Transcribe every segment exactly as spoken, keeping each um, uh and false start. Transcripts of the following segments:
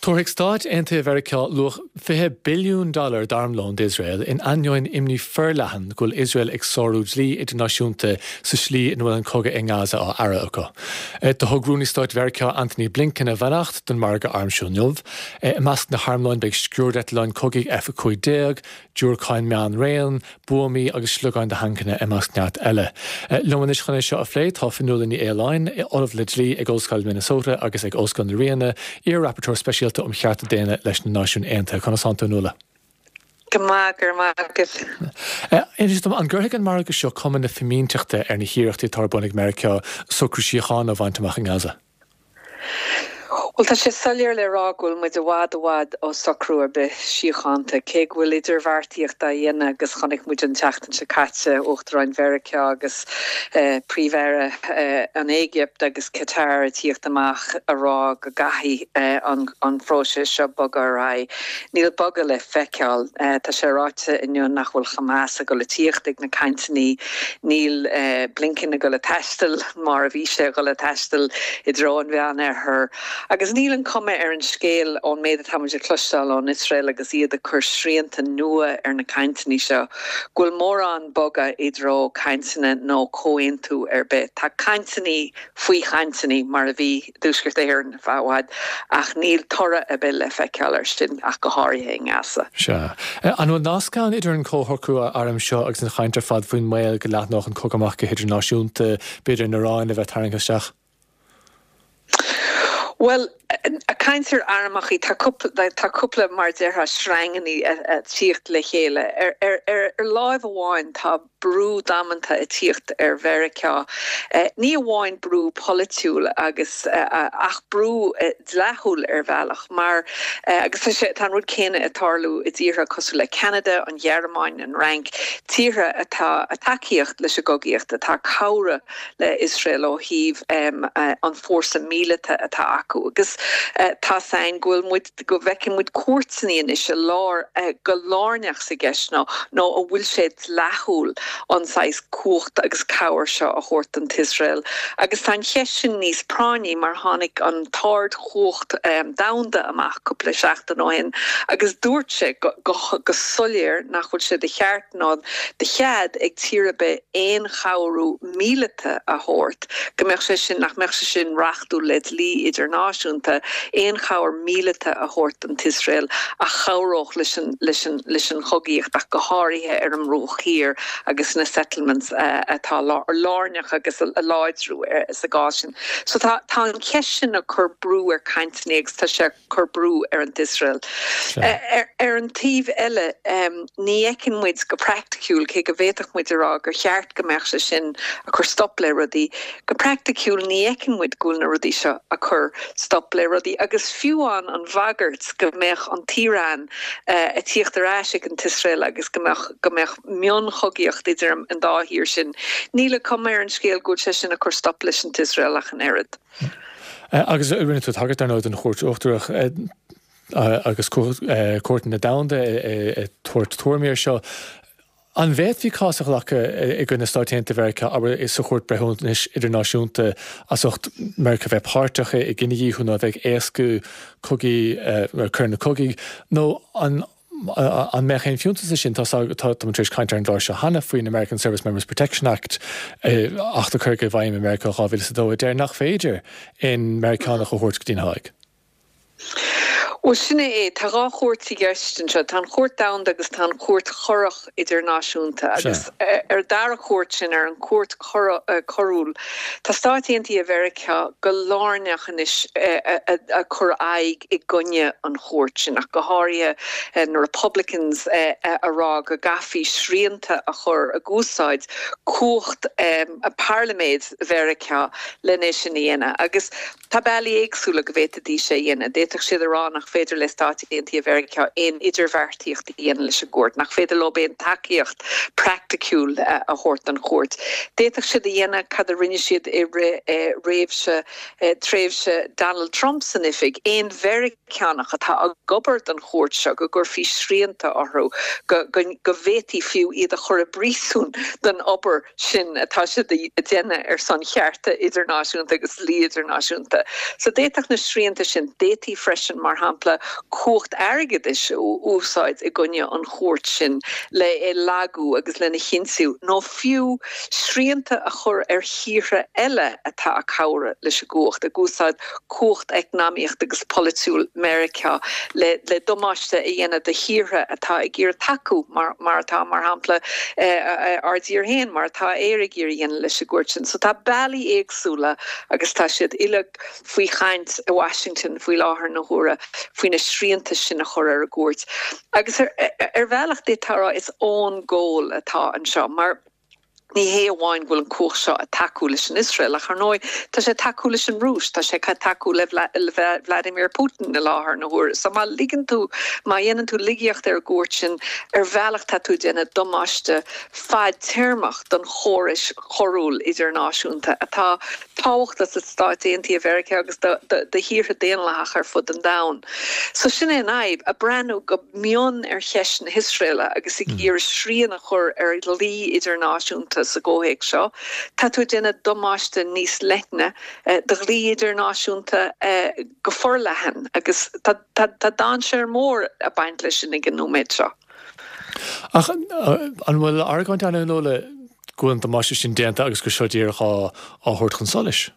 Torhig Stad ente America luch fihe billion dollar darmloan Israel in anjoin imni furlahan gul Israel ag sorúd lí internaisiúnta sa slí in bhfuil an coga in Gaza á ara acu. De hogrúni Stad America Anthony Blinken a bhenacht den marga armsú nulv. Mas na harmloin beag sciúrdet lein cogig efa cui deag, dúrchain mean réan, buami agus slugáin de hancanna emas neat eile. Loman is chana seo a fleid, tá finúla ní airline, Olive Lidley ag Oscail Minnesota agus ag Oscail na Riana, ar rapporteur special om chearta déine leis na náisiún aonta chuna Santa nula. Gemagur magus. Éidir dom an ggurthaigh an marga seo cumann na fimínteachta ar na hiíochtaí tarbunnig America socrú síocháin a bhaint amach in Gaza. Well, tá sé solir le rágúil mu de wad wad ó socrúar be síochananta cé bhfuil idir bhartíocht a dhéine agus chonig mu an teachtain se caite Uachtaráin Mheirice agus príomhhéire an Égypt agus Qatar tíocht amach a rá go gaithí an an phróise seo boga rá. Níl boga le feiceáil tá sé ráite inniu nach bhfuil Hamas a go le tíocht ag na caintaní níl Blinken a go le teistil mar a bhí sé go le teistil i dróin bhean ar her. Agus níl an cuma ar an scéal ón méad táidir clustal ón Israel agus iad a chur sríanta nua ar na caintaní seo. Gúil mór an boga i dró caintaine nó cóin tú ar bit. Tá caintaní faoi caintaní mar a bhí dúsgurt ar an bhhaid ach níl tora a bit le feiceáil ar sin ach go háirithe in Gaza. Se. An bhfuil nácán idir an cóthorcú arm seo agus an chaintear fad faoin mail go leat nach an cogamach go hidirnáisiúnta beidir na ráin a bheith tarraingasteach? Well, a keinser armachí tá cúpla mar deartha sranganí a tíocht le chéile. Er er er er láimh amháin tá brú damananta a tíocht ar Mheirice. Ní amháin brú politiúil agus ach brú dleithúil ar bhealach, mar agus tá rud céine atarlú i dtíortha cosú le Canada, an Ghearmáin, an Rank, tíortha atá atácíocht leis a gogaíocht atá cabhra le Israel ó híomh an fórsa míleata atá acu. Agus Uh, tá sain gúil muid go bhecin muid cuairtsaíon is se lár uh, go lárneach sa gceisna nó a bhfuil séad lethúil an sais cuacht agus cabhar seo a chóirt an Israel. Agus tá cheisisin níos práiní mar tháinig an tard chuacht um, damhanda amach cúpla seachtain óin agus dúirt sé go, go, go soléir nach chuil sé de cheart nád de chead ag tíre be éon chabhrú míleata a chóirt. Go mbeadh sé sin nach mbeadh sé sin reachtú le lí idirnáisiúnta éon chabhar míleata a chóirt an Israel a chabhróch leis an chogaíocht ach go háirithe ar an rúchír agus na settlements uh, atá lárneach agus a láidrú ar is a gásin. So tá tá an ceisisin a chur brú ar caintaní agus tá sé chur brú ar an Israel. Sure. Uh, ar, ar an tíomh eile um, ní écinn muid go practicúil cé go bhéadach muid ará gur cheart go mbeadh sé sin a chur stop le rudaí. Go practicúil ní écinn muid gúil na rudaí seo a chur stop le rudaí agus fiúán an bhagart go mbeadh an tíreán uh, a tíocht aráisiigh an Israel agus go mbeadh mion chogaíocht idir an dáthír sin. Níle cum ar an scéal gúil sé sin a chur stop leis an Israel ach an airad. Uh, agus rinne tú tagart ar nó an chóirt uachtarach uh, agus cuairt na damhanda tuairt tuairméir seo. An bhéad bhí cásadh lecha i gcuine stáitianta Mheirice aber is sa chóirt breithúnis idirnáisiúnta as ucht Mheirice bheith páirteacha i gcine díúna bheith éascú cogaí chur na cogaí nó an an mechéin fiúnta sin tá trééis caiintear an dáir se hana faoin American Service Members Protection Act achta chur go bhaim America chábhil sa dó déir nach féidir in Americánach go chóirt go dtíon haig. Well, sinna é tá rá chóirtí geistin seo tá chóirt damhanda agus tá chóirt chorach idirnáisiúnta agus ar dara chóirt sin ar an chóirt choúil. Tá stáitiantí a Mheirice go lárneach is a chur aig i gunne an chóirt sin ach go háirithe na Republicans ará go gafií sríanta a chur a gúsáid cuacht a Parliament Mheirice lenne sin dhéana agus tá bailí éagsúla go bhéitadí sé dhéana déiteach siad ará nach féidir le stáitiantí a Mheirice in idirmheirtíocht dhéana leis a gcuirt nach féidir le bé an takeíocht practicúil a chóirt an chóirt. Déiteach siad a dhéana cad a rinne siad i réimhse tréimhse Donald Trump san ifig éon Mheiriceánach atá a gobert an chóirt seo go gur fí sríanta orthú go go bhétí fiú iad a chur a brísún den obair sin atá siad a déine ar san chearta idirnáisiúnta agus lí idirnáisiúnta. So déiteach na sríanta sin détí freisin mar hampla hapla cuacht agad is úsáid i gunne an chóirt sin le é lagú agus lena chinsiú nó fiú sríanta a chur ar híre eile atá a cabhra leis a gúcht a gúsáid cuacht eicnáíocht agus politiúil America le le domáiste i dhéana de híre atá i gcéir taú mar mar tá mar hapla ardíar héin mar tá éir gur dhéana leis a gúirtin so tá bailí éagsúla agus tá siad ile faoi chaint a Washington faoi láthair na húra faoine sríanta sin a chur ar a gúirt agus ar ar bhealach dé tarrá is ón ggóil atá an seo mar ní hé bháin bhfuil an cuach seo a taú leis an Israel a charnóid tá sé taú leis an Rús tá sé taú le Vladimir Putin na láthair na húra so má ligann tú má dhéanann tú ligíocht ar gúirt sin ar bhealach tá tú déanana domáiste fad téirmach don chóris chorúil idirnáisiúnta atá táhacht as Stáit Aontaithe America agus de híre déanalach ar fud an dain so sin é naib a breanú go mion ar cheis na Israel agus i gcéir sríanna chur ar lí idirnáisiúnta sa ggóhéig seo tá tú déanana domáiste níos leithne de lí idirnáisiúnta go forlehan agus tá dáin sé mór a baint lei sin ag an nóméid seo. Ach an bhfuil argáint anna nóla gúin domáiste sin déanta agus go seo díarcha á thuirt chun solis.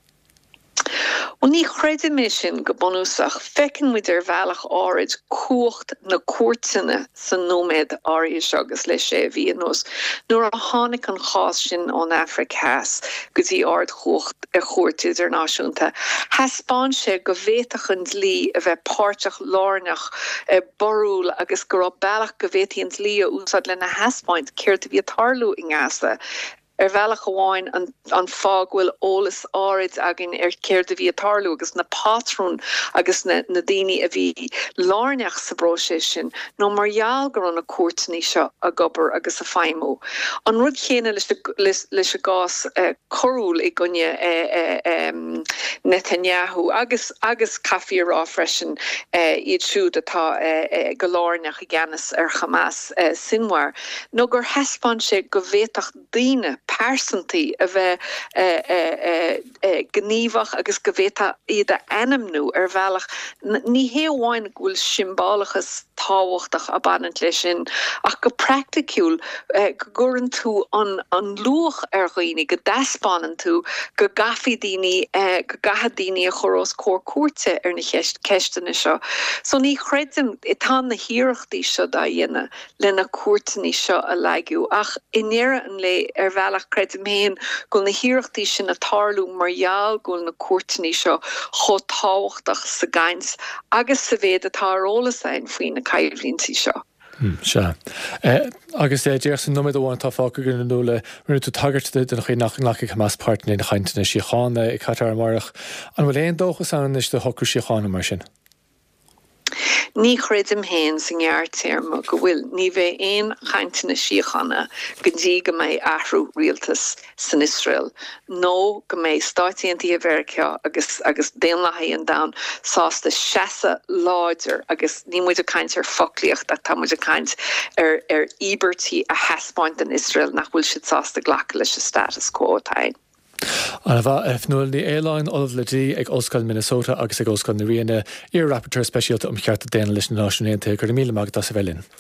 Well, ní chreidir mé sin go bunúsach fecinn muid ar bhealach áid cuacht na cuairteanna san nóméid áiris agus leis sé bhíonós. Nuair a tháinig an chás sin ón Africas go dtí ard chuacht a chóirt idirnáisiúnta. Thespáin sé go bhféadach an dlí a bheith páirteach lárnach borúil agus go raibh bealach go bhféadtaí an dlí a úsad lena thespáint céirt a bhí tarlú i ngáasa. Er bhealach amháin an, an fághfuil ólas áid agin ar céir de bhí tarlú agus na pátrún agus na, na daoine a bhí lárneach sa brose sin nó margheall gur an na cuairteanna seo a gobar agus a feimú. An rud chéine leis, leis, leis a gás uh, chorúil i gunne uh, uh, um, Netanyahu agus agus cafií rá freisin uh, iad siúd atá uh, uh, go lárneach i gceannas ar Hamas uh, sinmhar. nó gur thespáin sé go bhféadach daoine persantí a bheith uh, uh, uh, uh, gníomhach agus go bhféadta iad a enamnú ar bhealach ní héamháin bhfuil symbálachas táhachtach a banant lei sin ach go practicúil uh, go gcuireann tú an, an luach ar dhaoine go despáineann tú go gafaí daoine uh, go gatha daoine a chorrás cór cuairte ar na ceistena seo. So ní chreidim i tá na hiarachtaí seo dá dhéine lena cuairteanna seo a leigú ach inéire an le ar bhealach creidim héin gúil na hiarachtaí sin a tarlú margheall gúil na cuairteanna seo cho táhachtach sa gains agus sa bhéad atá rólas ein faoin na caidhlíntaí seo. Hmm, se. Uh, agus é déir san nóid amháin tá fáca gur nóla rinne tú tagart den chu nach nach Hamas partner na chaintena síochána i Qatar marach an bhfuil éon dóchas an is de hocu síochána mar sin. Ní chreidim héin san ggheartéirme go bhfuil ní bheith éon chaintena síochána go dtí go mbeidh athrú rialtas san Israel. nó go mbeidh Stáit Aontaithe America agus agus déanlathaí an dain sásta seasa láidir agus ní muid a caint ar foclíocht ach tá muid a caint ar ar íbertí a heaspáint an Israel nach bhfuil siad sásta ghlacha leis a status quo tain. An bheith F null ní éileáin olh le dtí ag Oscail Minnesota agus ag Oscail na Riana ar rapporteur speisialta um chearta déana leis na náisiúnta gur míle mag das a bhelinn.